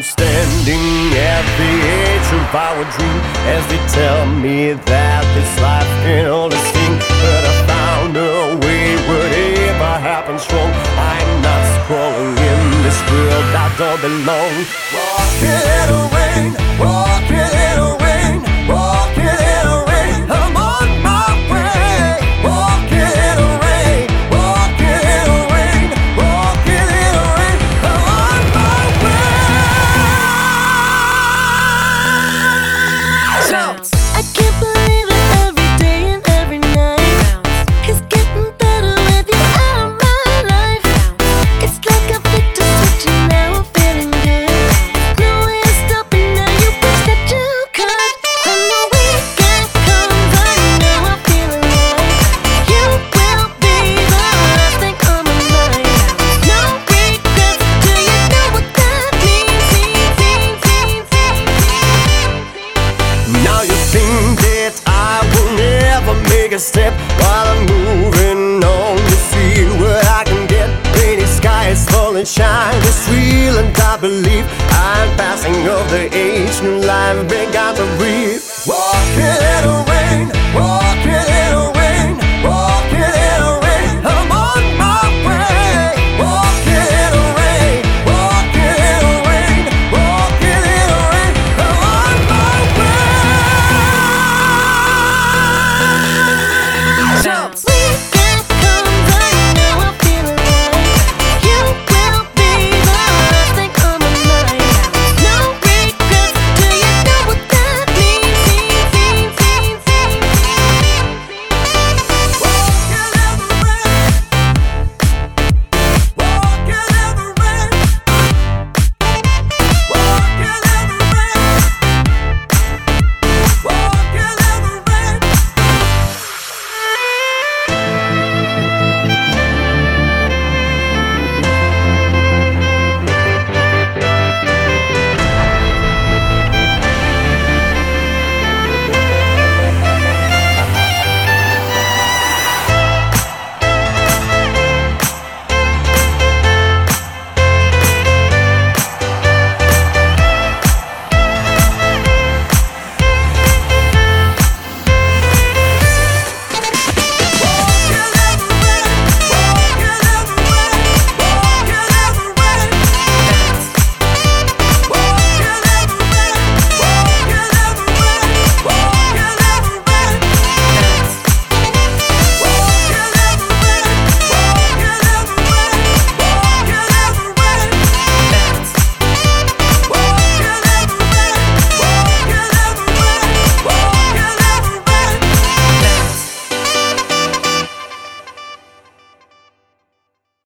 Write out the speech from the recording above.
standing at the edge of our dream as they tell me that this life can only sting. But I found a way, whatever happens wrong, I'm not scrolling in this world I don't belong. Walking in the rain, walking in the rain, walking in the rain, I'm on my way. Walking in the rain, walking in the rain, walking in the rain, I'm on my way. I can't believe it, every day and every night it's getting better with you out of my life. It's like I flicked a switch and now I'm feeling good. No way to stop it now, you wish that you could. When the weekend comes, I know I'm feeling right. You will be the last thing on my mind. No regrets, do you know what that means? Now you think that I will never make a step while I'm moving on. You see what I can get. Pretty skies falling, shine is real, and I believe I'm passing of the age. New life began to breathe. Walking in the rain, walking